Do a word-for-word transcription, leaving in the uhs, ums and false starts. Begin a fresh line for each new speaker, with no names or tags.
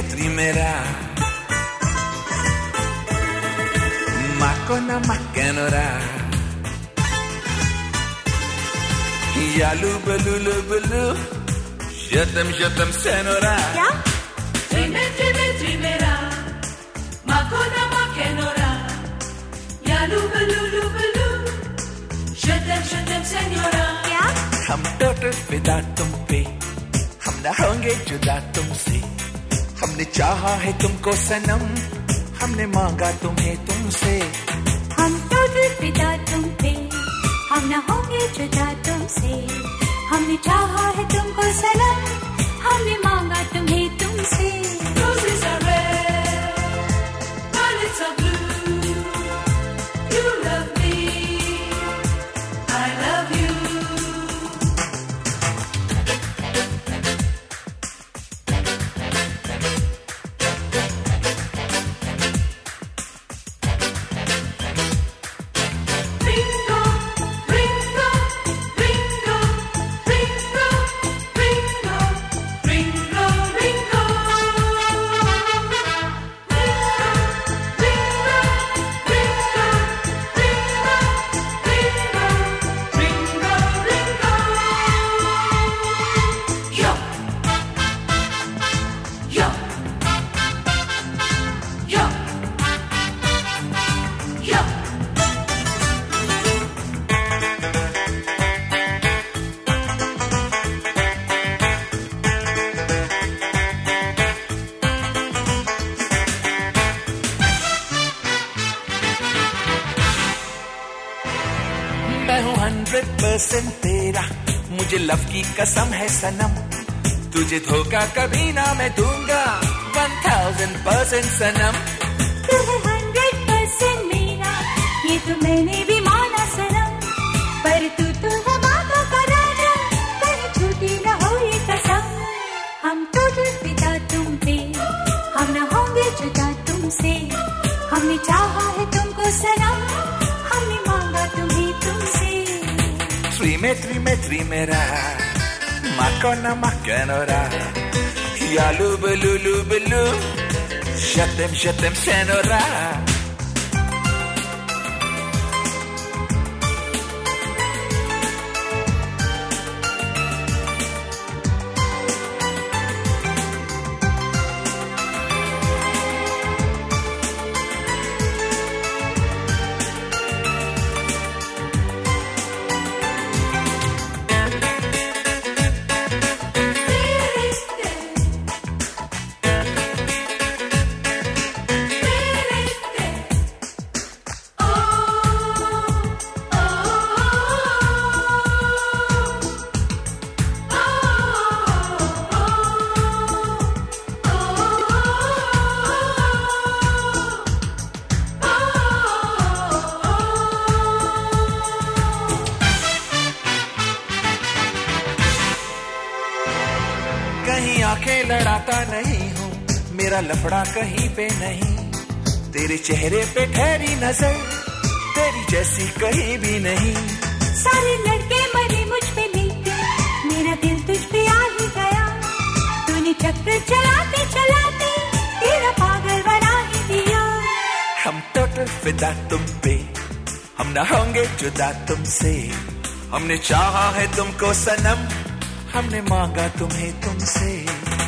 trimetrà, ma con una macchina yalu balu balu shatam shatam senora
क्या
trime trime trimera ma con una macchina yalu balu balu shatam shatam senora
क्या
हम total फिदा तुम पे, हम न होंगे जुदा तुमसे, हमने चाहा है तुमको सनम, हमने मांगा तुम्हें तुमसे,
हम टोटल फिदा तुम पे, हम न होंगे जुदा तुमसे, हमने चाहा है तुमको सनम, हमने मांगा तुम्हें तुमसे।
roses are red violets are blue you love me I love you Ringo, Ringo, Ringo, Ringo, Ringo, Ringo, Ringo. Ringo, Ringo, Ringo, Ringo, Ringo, Ringo. Yo, yo, yo, yo.
मैं हूँ हंड्रेड परसेंट तेरा, मुझे love की कसम है सनम, तुझे धोखा कभी ना मैं दूंगा, वन थाउजेंड परसेंट सनम,
तू है हंड्रेड परसेंट मेरा, ये तो मैंने भी माना सनम, पर तू तो है बातों का राजा, कहीं छूटी न हो ये कसम। हम टोटल फिदा तुम पे, हम न होंगे जुदा तुमसे, हमने चाहा है तुमको सनम, हमने मांगा तुम्हें तुमसे।
trime trime trimera, ma con una macchina yalu balu balu shatam shatam senora. कहीं आंखें लड़ाता नहीं हूँ, मेरा लफड़ा कहीं पे नहीं, तेरे चेहरे पे ठहरी नजर, तेरी जैसी कहीं भी नहीं।
सारे लड़के मरे मुझ पे लेके, मेरा दिल तुझ पे आ ही गया, तूने चक्कर चलाते चलाते तेरा पागल बना ही दिया।
हम टोटल फिदा तुम पे, हम न होंगे जुदा तुमसे, हमने चाहा है तुमको सनम, हमने मांगा तुम्हें तुमसे।